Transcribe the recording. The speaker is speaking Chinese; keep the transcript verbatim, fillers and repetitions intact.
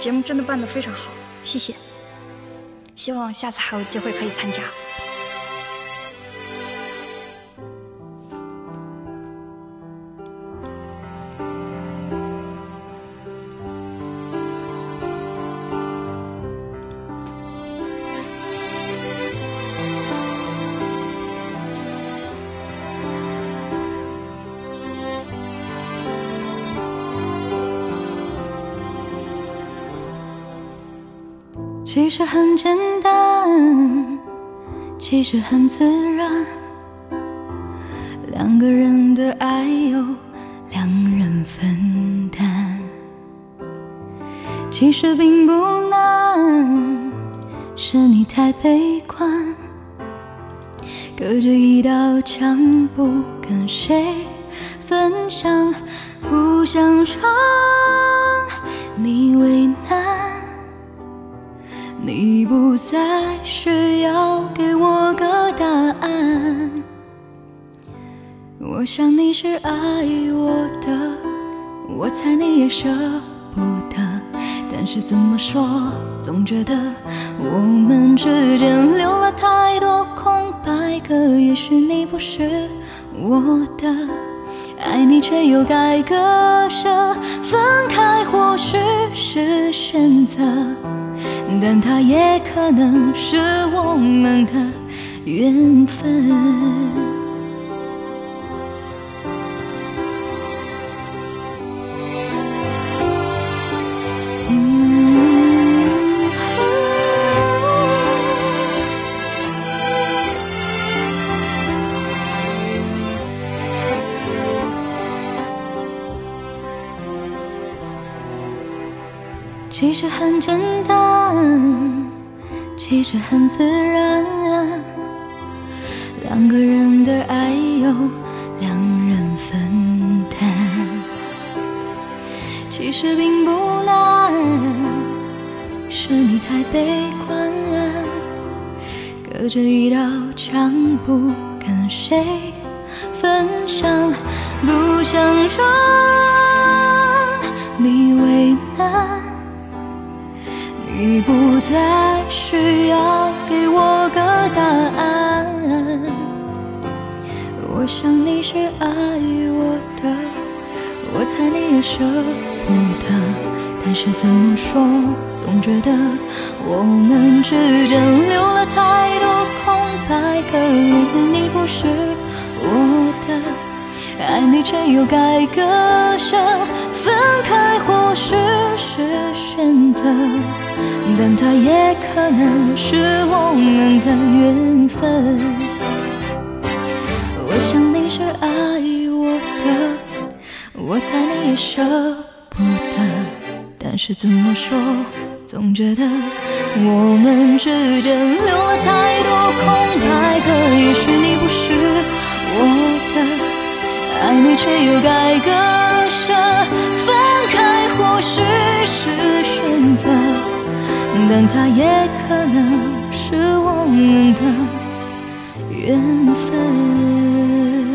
节目真的办得非常好，谢谢。希望下次还有机会可以参加。 其实很简单，其实很自然，两个人的爱由两人分担。其实并不难，是你太悲观，隔着一道墙不跟谁分享，不想让你为难。你不再需要给我个答案，我想你是爱我的，我猜你也舍不得，但是怎么说，总觉得我们之间留了太多空白格，也许你不是我的，爱你却又该割舍，分开或许是选择，但它也可能是我们的缘分。其实很简单，其实很自然，两个人的爱由两人分担。其实并不难，是你太悲观，隔着一道墙不跟谁分享，不想让你为难。你不再需要给我个答案，我想你是爱我的，我猜你也舍不得，但是怎么说，总觉得我们之间留了太多空白格，你不是我的，爱你却又该割舍，分开或许是选择，但它也可能是我们的缘分。我想你是爱我的，我猜你也舍不得，但是怎么说，总觉得我们之间留了太多空白格，也许你不是我的，爱你却又该割舍，分开或许是选择，但它也可能是我们的缘分。